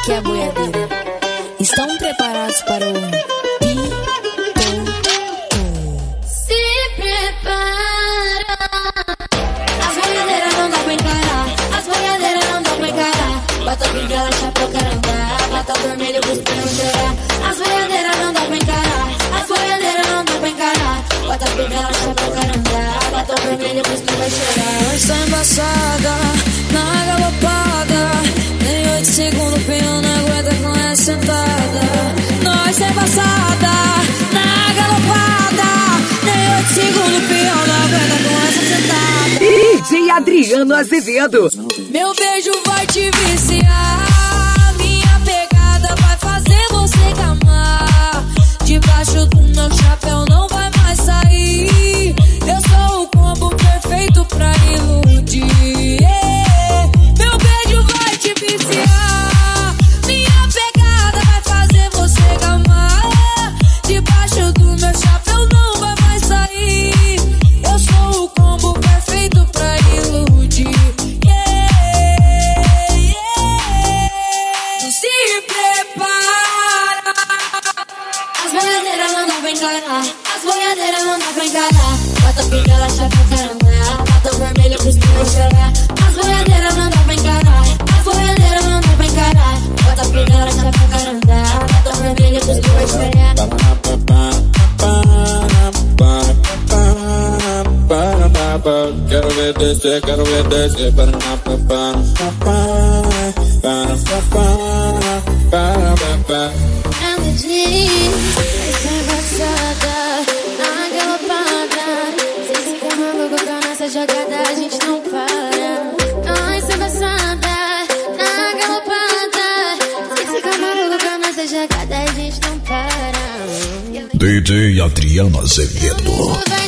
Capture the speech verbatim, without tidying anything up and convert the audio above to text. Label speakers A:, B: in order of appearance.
A: aqui é a boiadeira. Estão preparados para o
B: Se prepara. As boiadeiras não dá pra encarar. As boiadeiras não dá pra encarar. Bota brilho, ela chapéu, caramba. Bota o vermelho, busca não chorar. As boiadeiras não dá pra encarar. As boiadeiras não dá pra encarar. Bota brilho, ela chapéu, caramba. Bota o vermelho, busca vai chorar.
A: Nós tá embaçada, na galopada. Nem oito segundos, peão não aguenta com essa sentada. Nós tá embaçada, na galopada. Nem oito segundos, peão não aguenta com essa sentada.
C: D J Adriano Azevedo.
A: Meu beijo vai te viciar. Minha pegada vai fazer você gamar. Debaixo do meu chapéu não vai mais sair. Eu sou o combo perfeito pra iludir. Meu beijo vai te viciar. Minha pegada vai fazer você gamar. Debaixo do meu chapéu não vai mais sair. Eu sou o combo perfeito pra iludir. Se prepara.
B: As boiadeiras não dá pra encarar. As boiadeiras não dá pra encarar. Bota pica, ela chapéu, caramba. Bota o vermelho, pros que vai chorar. As boiadeiras não dá pra encarar. As boiadeiras não dá pra encarar. Bota pica, ela chapéu, caramba. Bota o vermelho, pros que vai chorar.
D: Quero ver descer, quero ver descer. Para na papá, para para
B: Ela diz, essa embaçada, na galopada. Se fica maluco com essa jogada, a gente não para. Nós embaçada, na galopada. Se fica maluco com essa jogada, a gente não para.
E: D J Adriano Azevedo.